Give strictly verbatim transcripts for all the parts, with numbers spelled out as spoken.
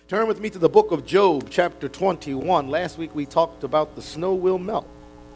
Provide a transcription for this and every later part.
Turn with me to the book of Job, chapter twenty-one. Last week we talked about the snow will melt.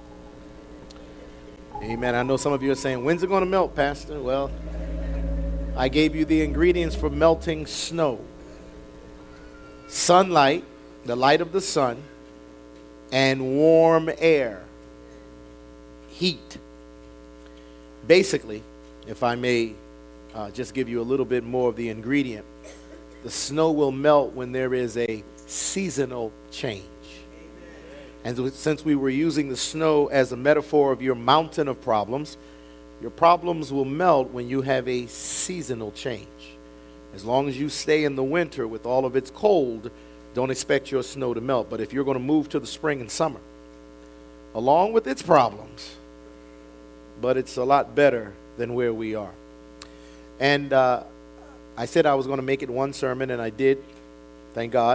Amen. I know some of you are saying, when's it going to melt, Pastor? Well, I gave you the ingredients for melting snow. Sunlight, the light of the sun, and warm air, heat. Basically, if I may uh, just give you a little bit more of the ingredient, the snow will melt when there is a seasonal change. And since we were using the snow as a metaphor of your mountain of problems, your problems will melt when you have a seasonal change. As long as you stay in the winter with all of its cold, don't expect your snow to melt. But if you're going to move to the spring and summer, along with its problems, but it's a lot better than where we are. And uh, I said I was going to make it one sermon, and I did. Thank God.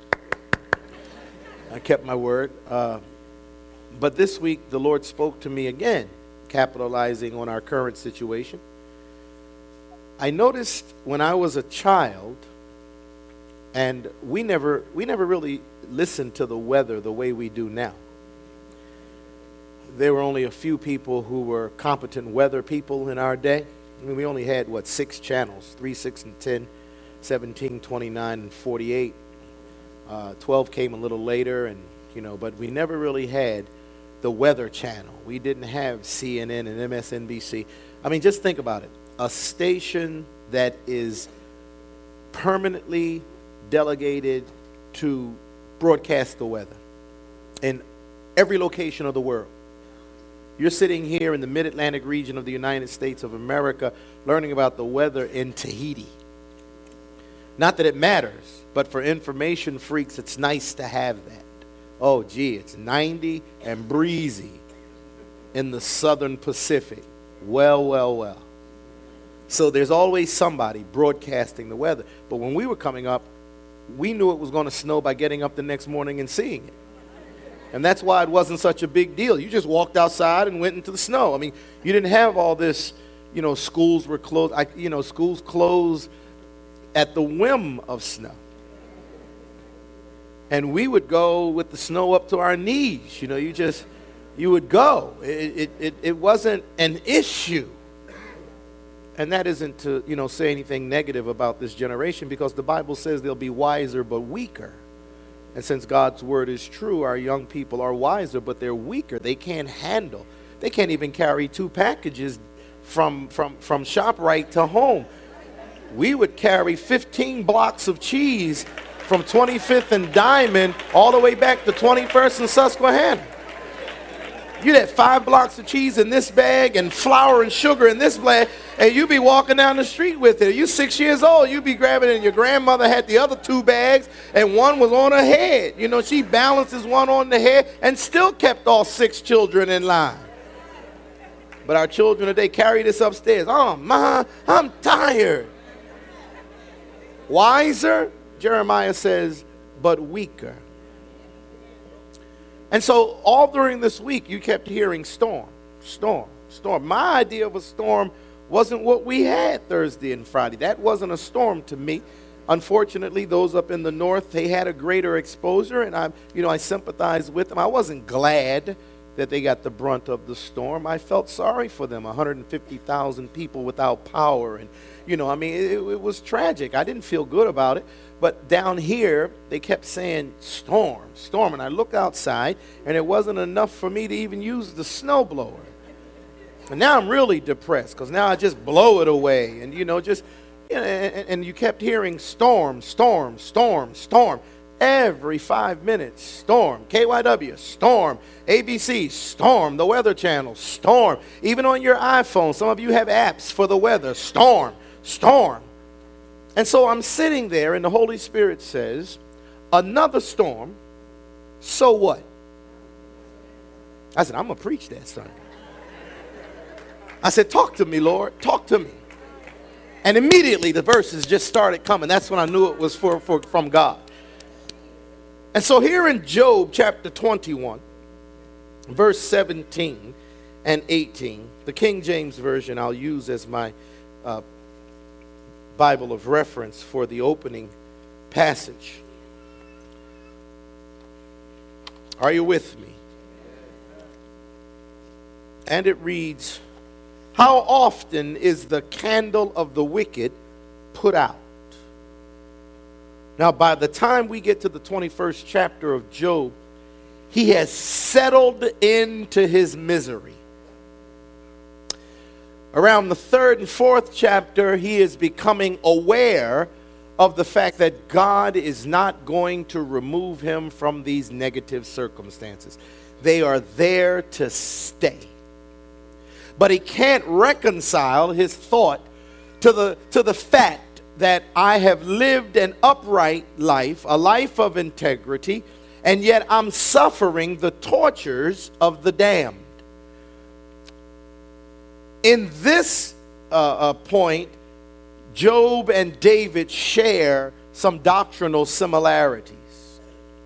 I kept my word. Uh, but this week, the Lord spoke to me again, capitalizing on our current situation. I noticed when I was a child, and we never, we never really listened to the weather the way we do now. There were only a few people who were competent weather people in our day. I mean, we only had, what, six channels, three, six, and ten, seventeen, twenty-nine, and forty-eight. Uh, twelve came a little later, and you know, but we never really had the Weather Channel. We didn't have C N N and M S N B C. I mean, just think about it. A station that is permanently delegated to broadcast the weather in every location of the world. You're sitting here in the mid-Atlantic region of the United States of America learning about the weather in Tahiti. Not that it matters, but for information freaks, it's nice to have that. Oh, gee, it's ninety and breezy in the southern Pacific. Well, well, well. So there's always somebody broadcasting the weather. But when we were coming up, we knew it was going to snow by getting up the next morning and seeing it. And that's why it wasn't such a big deal. You just walked outside and went into the snow. I mean, you didn't have all this, you know, schools were closed. I, you know, schools closed at the whim of snow. And we would go with the snow up to our knees. You know, you just, you would go. It, it, it, it wasn't an issue. And that isn't to, you know, say anything negative about this generation, because the Bible says they'll be wiser but weaker. And since God's word is true, our young people are wiser, but they're weaker. They can't handle. They can't even carry two packages from, from, from ShopRite to home. We would carry fifteen blocks of cheese from twenty-fifth and Diamond all the way back to twenty-first and Susquehanna. You'd have five blocks of cheese in this bag and flour and sugar in this bag, and you'd be walking down the street with it. You're six years old. You'd be grabbing it, and your grandmother had the other two bags, and one was on her head. You know, she balances one on the head and still kept all six children in line. But our children today carry this upstairs. Oh, Ma, I'm tired. Wiser, Jeremiah says, but weaker. And so all during this week, you kept hearing storm, storm, storm. My idea of a storm wasn't what we had Thursday and Friday. That wasn't a storm to me. Unfortunately, those up in the north, they had a greater exposure, and I, you know, I sympathized with them. I wasn't glad that they got the brunt of the storm. I felt sorry for them, one hundred fifty thousand people without power. And, you know, I mean, it, it was tragic. I didn't feel good about it. But down here, they kept saying, storm, storm. And I looked outside, and it wasn't enough for me to even use the snowblower. And now I'm really depressed, because now I just blow it away. And, you know, just, you know, and, and you kept hearing storm, storm, storm, storm. Every five minutes, storm. K Y W, storm. A B C, storm. The Weather Channel, storm. Even on your iPhone, some of you have apps for the weather, storm, storm. And so I'm sitting there, and the Holy Spirit says, another storm, so what? I said, I'm going to preach that Sunday. I said, talk to me, Lord, talk to me. And immediately the verses just started coming. That's when I knew it was for, for from God. And so here in Job chapter twenty-one, verse seventeen and eighteen, the King James Version I'll use as my uh, Bible of reference for the opening passage. Are you with me? And it reads, how often is the candle of the wicked put out? Now, by the time we get to the twenty-first chapter of Job, he has settled into his misery. Around the third and fourth chapter, he is becoming aware of the fact that God is not going to remove him from these negative circumstances. They are there to stay. But he can't reconcile his thought to the, to the fact that I have lived an upright life, a life of integrity, and yet I'm suffering the tortures of the damned. In this uh, uh, point, Job and David share some doctrinal similarities.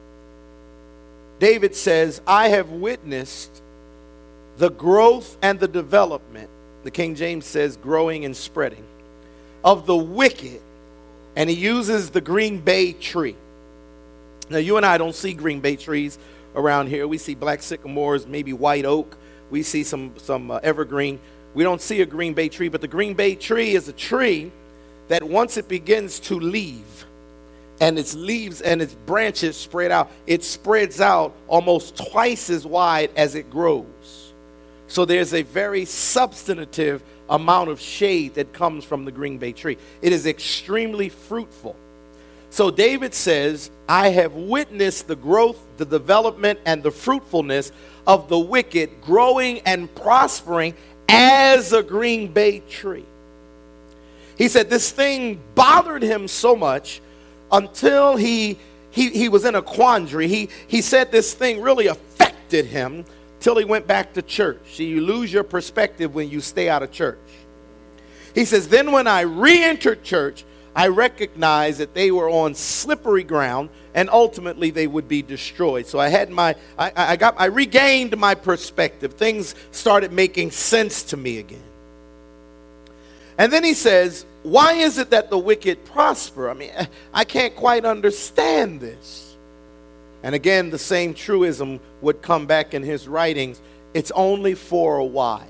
David says, I have witnessed the growth and the development, the King James says growing and spreading, of the wicked, and he uses the green bay tree. Now, you and I don't see green bay trees around here. We see black sycamores, maybe white oak. We see some, some uh, evergreen. We don't see a green bay tree, but the green bay tree is a tree that once it begins to leave, and its leaves and its branches spread out, it spreads out almost twice as wide as it grows. So there's a very substantive amount of shade that comes from the green bay tree. It is extremely fruitful. So David says, I have witnessed the growth, the development, and the fruitfulness of the wicked growing and prospering as a green bay tree. He said this thing bothered him so much until he he, he was in a quandary. He, he said this thing really affected him till he went back to church. See, you lose your perspective when you stay out of church. He says, then when I re-entered church, I recognized that they were on slippery ground and ultimately they would be destroyed. So I had my, I, I got, I regained my perspective. Things started making sense to me again. And then he says, why is it that the wicked prosper? I mean, I can't quite understand this. And again, the same truism would come back in his writings. It's only for a while.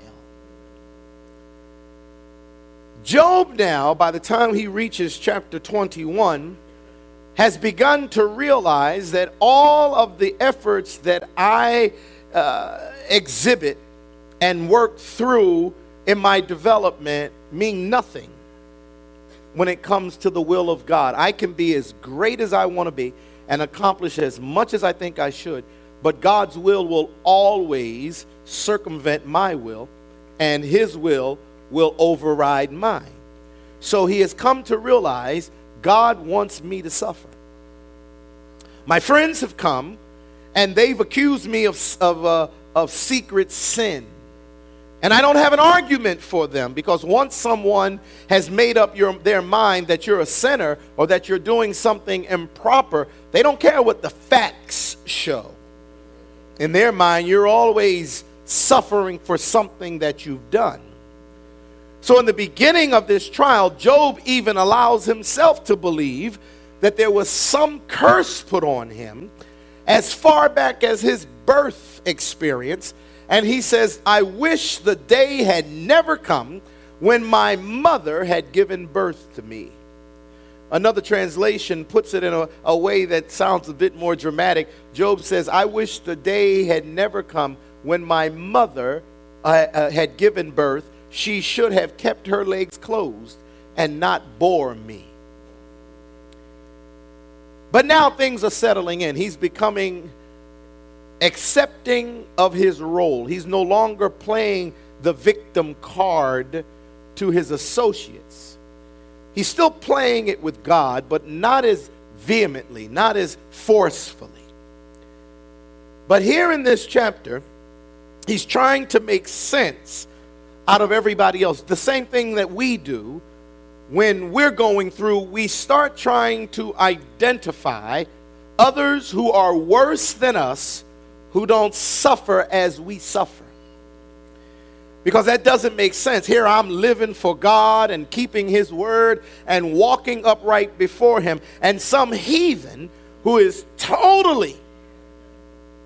Job now, by the time he reaches chapter twenty-one, has begun to realize that all of the efforts that I uh, exhibit and work through in my development mean nothing when it comes to the will of God. I can be as great as I want to be and accomplish as much as I think I should, but God's will will always circumvent my will, and his will will override mine. So he has come to realize God wants me to suffer. My friends have come and they've accused me of, of, uh, of secret sin. And I don't have an argument for them, because once someone has made up your, their mind that you're a sinner or that you're doing something improper, they don't care what the facts show. In their mind, you're always suffering for something that you've done. So in the beginning of this trial, Job even allows himself to believe that there was some curse put on him as far back as his birth experience. And he says, I wish the day had never come when my mother had given birth to me. Another translation puts it in a, a way that sounds a bit more dramatic. Job says, I wish the day had never come when my mother uh, uh, had given birth. She should have kept her legs closed and not bore me. But now things are settling in. He's becoming accepting of his role. He's no longer playing the victim card to his associates. He's still playing it with God, but not as vehemently, not as forcefully. But here in this chapter, he's trying to make sense out of everybody else. The same thing that we do when we're going through, we start trying to identify others who are worse than us, who don't suffer as we suffer. Because that doesn't make sense. Here I'm living for God and keeping his word and walking upright before him, and some heathen who is totally,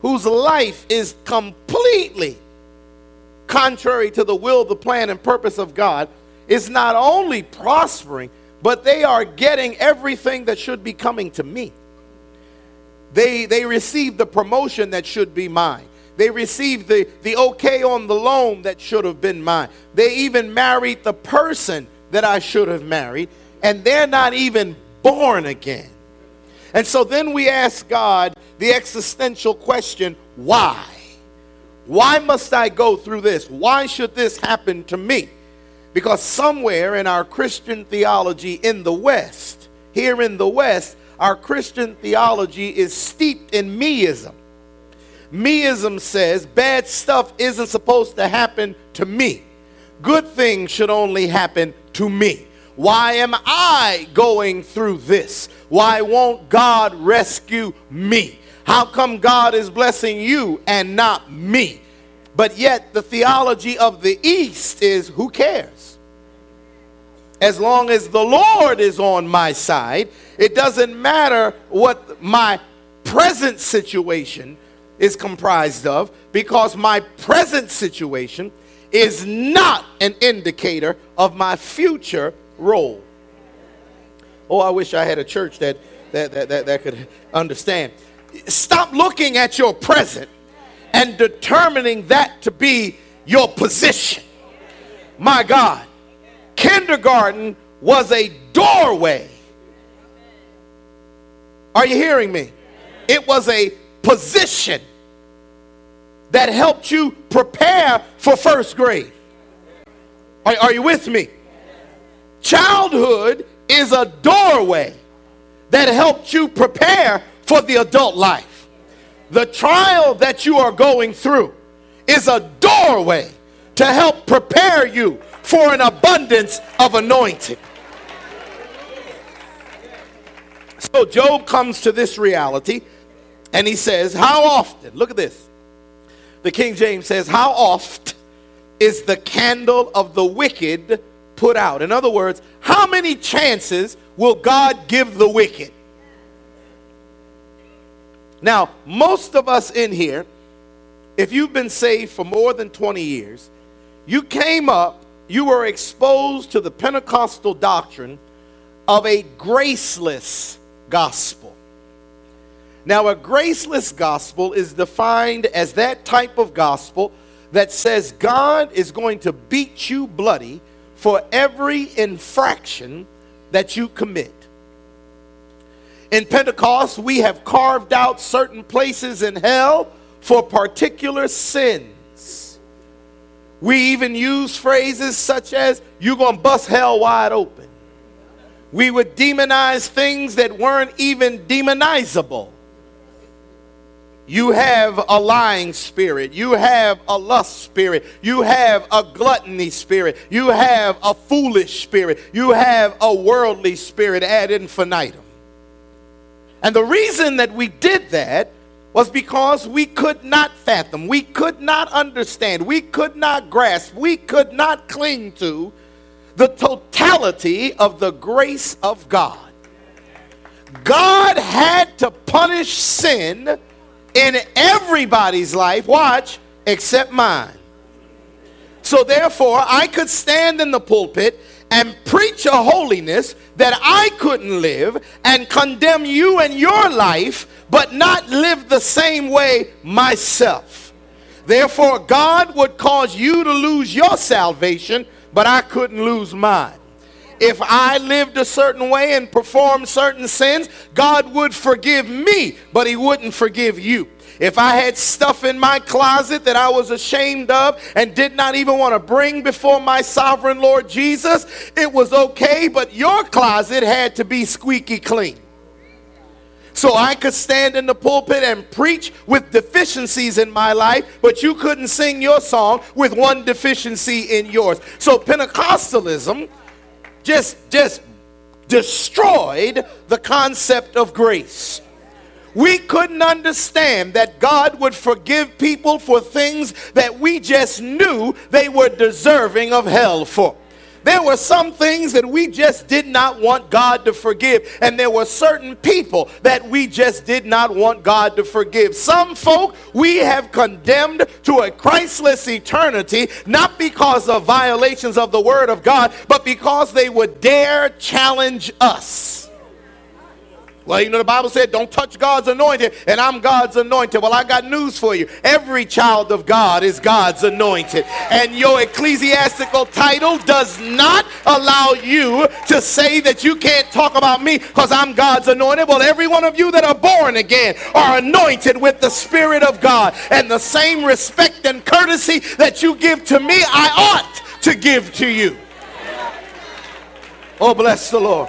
whose life is completely contrary to the will, the plan, and purpose of God is not only prospering, but they are getting everything that should be coming to me. They, they receive the promotion that should be mine. They received the, the okay on the loan that should have been mine. They even married the person that I should have married, and they're not even born again. And so then we ask God the existential question, why? Why must I go through this? Why should this happen to me? Because somewhere in our Christian theology in the West, here in the West, our Christian theology is steeped in meism. Meism says bad stuff isn't supposed to happen to me. Good things should only happen to me. Why am I going through this? Why won't God rescue me? How come God is blessing you and not me? But yet the theology of the East is, who cares? As long as the Lord is on my side, it doesn't matter what my present situation is comprised of, because my present situation is not an indicator of my future role. Oh, I wish I had a church that that, that, that, that could understand. Stop looking at your present and determining that to be your position. My God, kindergarten was a doorway. Are you hearing me? It was a position that helped you prepare for first grade. Are, are you with me? Childhood is a doorway that helped you prepare for the adult life. The trial that you are going through is a doorway to help prepare you for an abundance of anointing. So Job comes to this reality and he says, how often, look at this. The King James says, how oft is the candle of the wicked put out? In other words, how many chances will God give the wicked? Now, most of us in here, if you've been saved for more than twenty years, you came up, you were exposed to the Pentecostal doctrine of a graceless gospel. Now, a graceless gospel is defined as that type of gospel that says God is going to beat you bloody for every infraction that you commit. In Pentecost, we have carved out certain places in hell for particular sins. We even use phrases such as, you're going to bust hell wide open. We would demonize things that weren't even demonizable. You have a lying spirit. You have a lust spirit. You have a gluttony spirit. You have a foolish spirit. You have a worldly spirit ad infinitum. And the reason that we did that was because we could not fathom, we could not understand, we could not grasp, we could not cling to the totality of the grace of God. God had to punish sin in everybody's life, watch, except mine. So therefore, I could stand in the pulpit and preach a holiness that I couldn't live and condemn you and your life, but not live the same way myself. Therefore, God would cause you to lose your salvation, but I couldn't lose mine. If I lived a certain way and performed certain sins, God would forgive me, but he wouldn't forgive you. If I had stuff in my closet that I was ashamed of and did not even want to bring before my sovereign Lord Jesus, it was okay, but your closet had to be squeaky clean. So I could stand in the pulpit and preach with deficiencies in my life, but you couldn't sing your song with one deficiency in yours. So Pentecostalism just, just destroyed the concept of grace. We couldn't understand that God would forgive people for things that we just knew they were deserving of hell for. There were some things that we just did not want God to forgive. And there were certain people that we just did not want God to forgive. Some folk we have condemned to a Christless eternity, not because of violations of the word of God, but because they would dare challenge us. Well, you know, the Bible said, don't touch God's anointed, and I'm God's anointed. Well, I got news for you. Every child of God is God's anointed. And your ecclesiastical title does not allow you to say that you can't talk about me because I'm God's anointed. Well, every one of you that are born again are anointed with the Spirit of God. And the same respect and courtesy that you give to me, I ought to give to you. Oh, bless the Lord.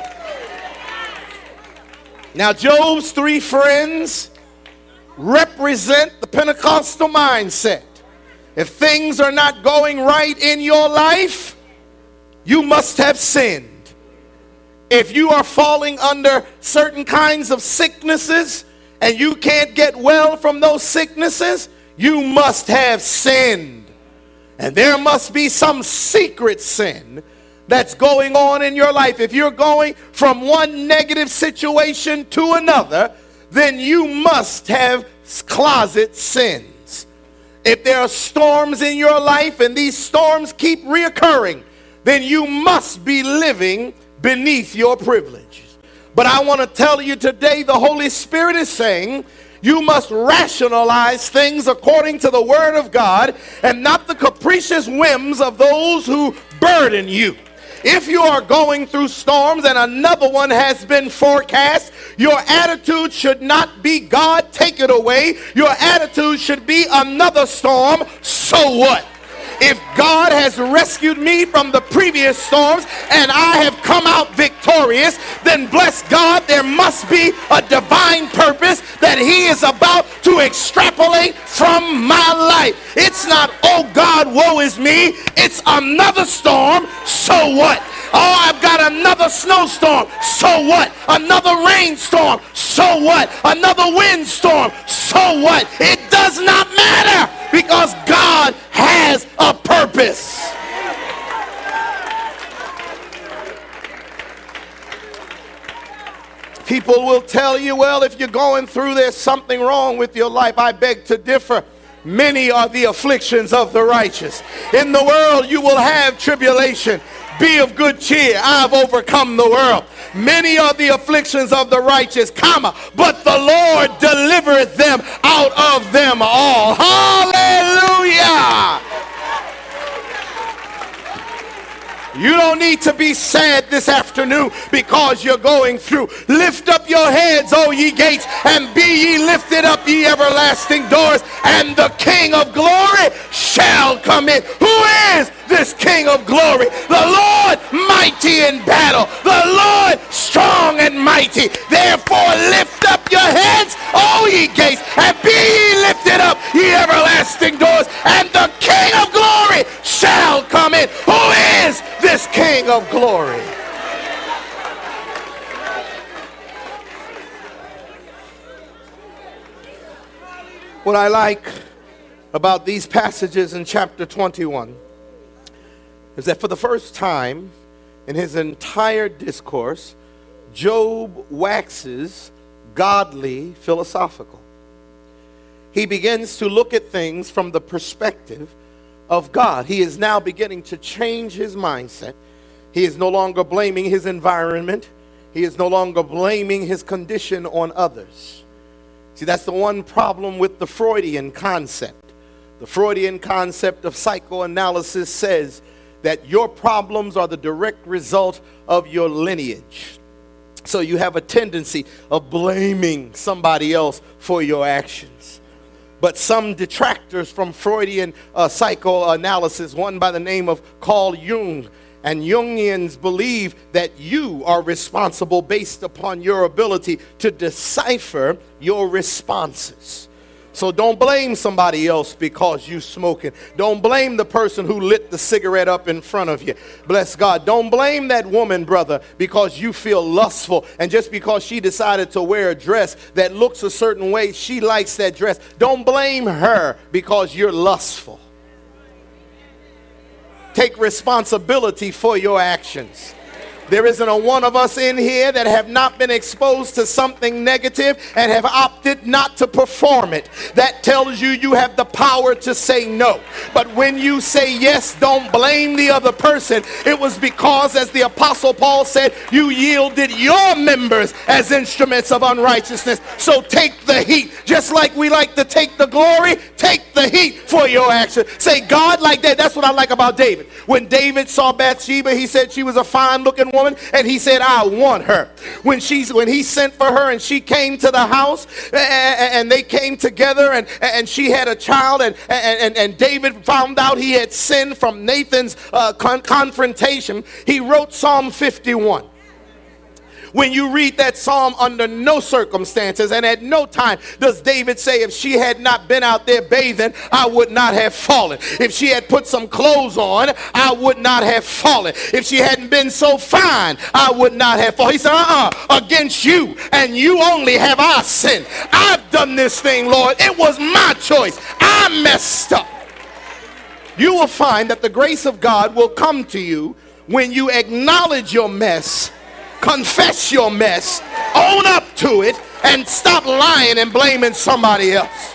Now, Job's three friends represent the Pentecostal mindset. If things are not going right in your life, you must have sinned. If you are falling under certain kinds of sicknesses and you can't get well from those sicknesses, you must have sinned. And there must be some secret sin that's going on in your life. If you're going from one negative situation to another, then you must have closet sins. If there are storms in your life and these storms keep reoccurring, then you must be living beneath your privileges. But I want to tell you today, the Holy Spirit is saying you must rationalize things according to the Word of God and not the capricious whims of those who burden you. If you are going through storms and another one has been forecast, your attitude should not be, God, take it away. Your attitude should be, another storm, so what? If God has rescued me from the previous storms and I have come out victorious, then bless God, there must be a divine purpose that He is about to extrapolate from my life. It's not, oh God, woe is me. It's another storm, so what? Oh, I've got another snowstorm, so what? Another rainstorm, so what? Another windstorm, so what? It does not matter, because God has a purpose. People will tell you, well, if you're going through, there's something wrong with your life. I beg to differ. Many are the afflictions of the righteous. In the world you will have tribulation. Be of good cheer. I've overcome the world. Many are the afflictions of the righteous, comma, but the Lord delivereth them out of them all. Hallelujah. You don't need to be sad this afternoon because you're going through. Lift up your heads, O ye gates, and be ye lifted up, ye everlasting doors, and the King of glory shall come in. Who is this King of glory? The Lord mighty in battle, the Lord strong and mighty. Therefore lift up your heads, O ye gates, and be ye lifted up, ye everlasting doors, and the King of glory shall come in. Who is this King of glory? What I like about these passages in chapter twenty-one is that for the first time in his entire discourse, Job waxes godly philosophical. He begins to look at things from the perspective of God. He is now beginning to change his mindset. He is no longer blaming his environment. He is no longer blaming his condition on others. See, that's the one problem with the Freudian concept. The Freudian concept of psychoanalysis says that your problems are the direct result of your lineage. So you have a tendency of blaming somebody else for your actions. But some detractors from Freudian uh, psychoanalysis, one by the name of Carl Jung, and Jungians believe that you are responsible based upon your ability to decipher your responses. So don't blame somebody else because you smoking. Don't blame the person who lit the cigarette up in front of you. Bless God. Don't blame that woman, brother, because you feel lustful. And just because she decided to wear a dress that looks a certain way, she likes that dress. Don't blame her because you're lustful. take responsibility for your actions. There isn't a one of us in here that have not been exposed to something negative and have opted not to perform it. That tells you you have the power to say no. But when you say yes, don't blame the other person. It was because, as the Apostle Paul said, you yielded your members as instruments of unrighteousness. So take the heat. Just like we like to take the glory, take the heat for your action. Say, God, like that. That's what I like about David. When David saw Bathsheba, he said she was a fine-looking woman, and he said, I want her. When she's when he sent for her and she came to the house, and they came together, and, and she had a child, and, and, and David found out he had sinned from Nathan's uh, con- confrontation, he wrote Psalm fifty-one. When you read that psalm, under no circumstances and at no time does David say, if she had not been out there bathing, I would not have fallen. If she had put some clothes on, I would not have fallen. If she hadn't been so fine, I would not have fallen. He said, uh-uh, against you and you only have I sinned. I've done this thing, Lord. It was my choice. I messed up. You will find that the grace of God will come to you when you acknowledge your mess, confess your mess, own up to it, and stop lying and blaming somebody else.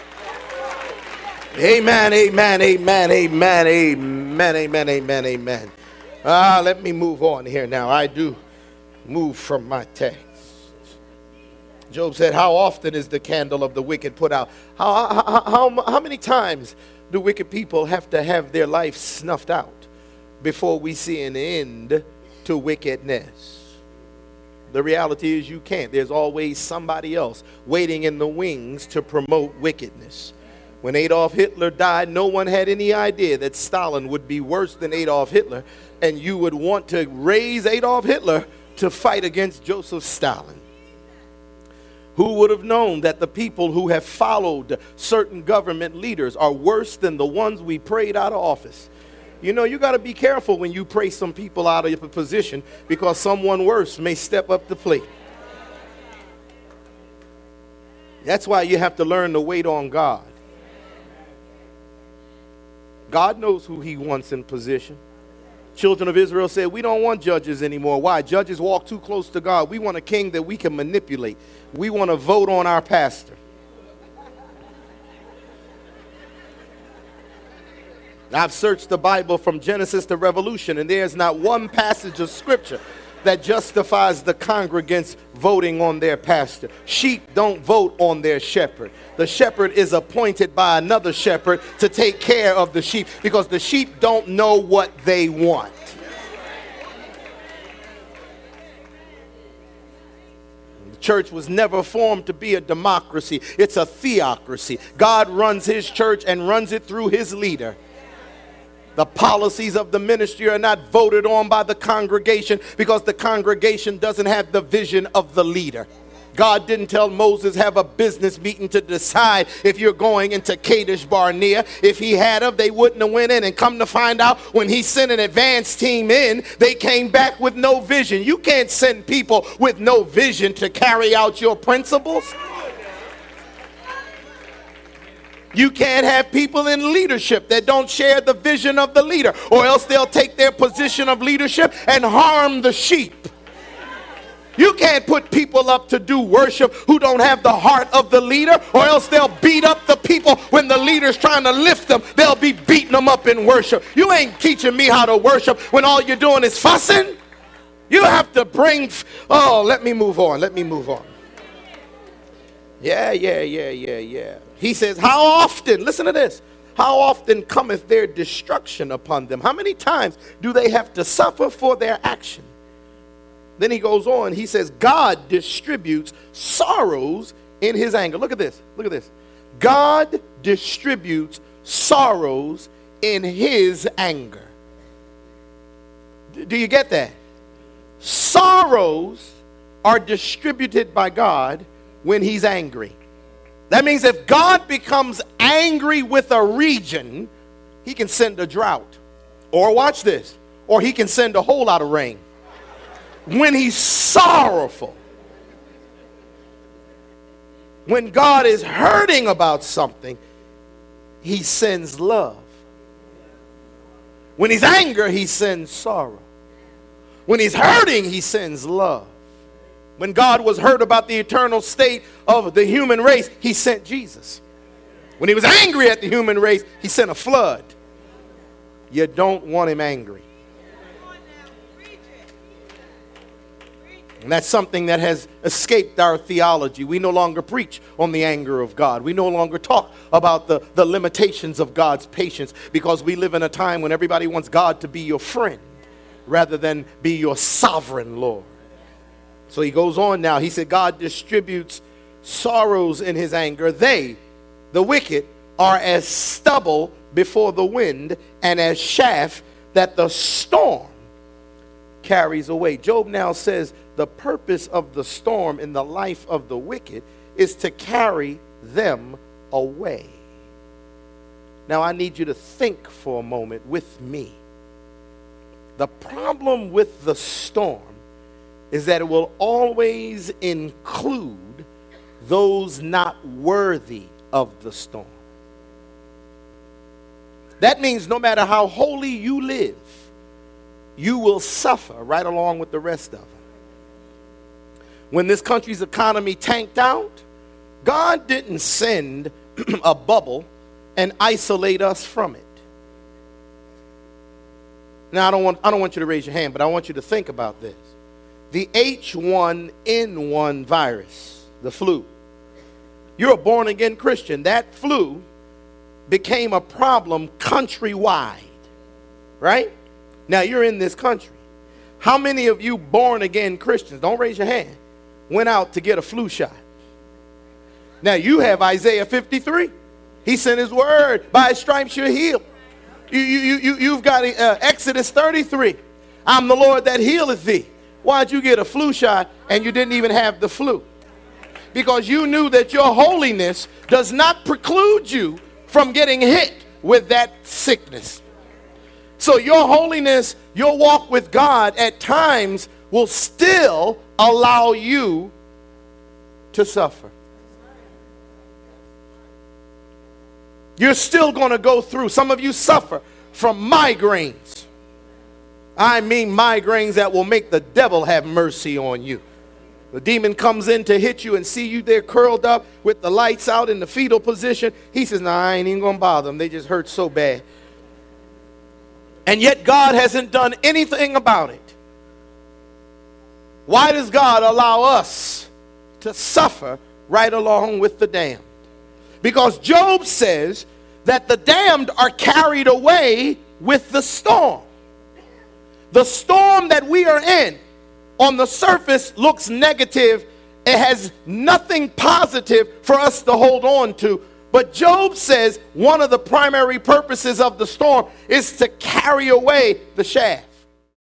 Amen, amen, amen, amen, amen, amen, amen, amen. Ah, let me move on here now. I do move from my text. Job said, how often is the candle of the wicked put out? How, how, how, how many times do wicked people have to have their life snuffed out before we see an end to wickedness? The reality is you can't. There's always somebody else waiting in the wings to promote wickedness. When Adolf Hitler died, no one had any idea that Stalin would be worse than Adolf Hitler, and you would want to raise Adolf Hitler to fight against Joseph Stalin. Who would have known that the people who have followed certain government leaders are worse than the ones we prayed out of office? You know, you got to be careful when you pray some people out of your position, because someone worse may step up to plate. That's why you have to learn to wait on God. God knows who he wants in position. Children of Israel said, we don't want judges anymore. Why? Judges walk too close to God. We want a king that we can manipulate. We want to vote on our pastor. I've searched the Bible from Genesis to Revelation, and there's not one passage of scripture that justifies the congregants voting on their pastor. Sheep don't vote on their shepherd. The shepherd is appointed by another shepherd to take care of the sheep, because the sheep don't know what they want. The church was never formed to be a democracy. It's a theocracy. God runs his church and runs it through his leader. The policies of the ministry are not voted on by the congregation, because the congregation doesn't have the vision of the leader. God didn't tell Moses, have a business meeting to decide if you're going into Kadesh Barnea. If he had of, they wouldn't have went in. And come to find out, when he sent an advance team in, they came back with no vision. You can't send people with no vision to carry out your principles. You can't have people in leadership that don't share the vision of the leader, or else they'll take their position of leadership and harm the sheep. You can't put people up to do worship who don't have the heart of the leader, or else they'll beat up the people when the leader's trying to lift them. They'll be beating them up in worship. You ain't teaching me how to worship when all you're doing is fussing. You have to bring, oh, let me move on. Let me move on. Yeah, yeah, yeah, yeah, yeah. He says, how often, listen to this, how often cometh their destruction upon them? How many times do they have to suffer for their action? Then he goes on, he says, God distributes sorrows in his anger. Look at this, look at this. God distributes sorrows in his anger. Do you get that? Sorrows are distributed by God when he's angry. That means if God becomes angry with a region, he can send a drought. Or watch this, or he can send a whole lot of rain. When he's sorrowful, when God is hurting about something, he sends love. When he's angry, he sends sorrow. When he's hurting, he sends love. When God was hurt about the eternal state of the human race, he sent Jesus. When he was angry at the human race, he sent a flood. You don't want him angry. And that's something that has escaped our theology. We no longer preach on the anger of God. We no longer talk about the, the limitations of God's patience, because we live in a time when everybody wants God to be your friend rather than be your sovereign Lord. So he goes on now. He said God distributes sorrows in his anger. They, the wicked, are as stubble before the wind and as chaff that the storm carries away. Job now says the purpose of the storm in the life of the wicked is to carry them away. Now I need you to think for a moment with me. The problem with the storm is that it will always include those not worthy of the storm. That means no matter how holy you live, you will suffer right along with the rest of them. When this country's economy tanked out, God didn't send a bubble and isolate us from it. Now, I don't want, I don't want you to raise your hand, but I want you to think about this. The H one N one virus, the flu. You're a born-again Christian. That flu became a problem countrywide, right? Now, you're in this country. How many of you born-again Christians, don't raise your hand, went out to get a flu shot? Now, you have Isaiah fifty-three. He sent his word. By his stripes you're healed. You, you, you, you've got uh, Exodus thirty-three. I'm the Lord that healeth thee. Why'd you get a flu shot and you didn't even have the flu? Because you knew that your holiness does not preclude you from getting hit with that sickness. So your holiness, your walk with God at times will still allow you to suffer. You're still going to go through. Some of you suffer from migraines. I mean migraines that will make the devil have mercy on you. The demon comes in to hit you and see you there curled up with the lights out in the fetal position. He says, nah, I ain't even going to bother them. They just hurt so bad. And yet God hasn't done anything about it. Why does God allow us to suffer right along with the damned? Because Job says that the damned are carried away with the storm. The storm that we are in on the surface looks negative. It has nothing positive for us to hold on to. But Job says one of the primary purposes of the storm is to carry away the chaff.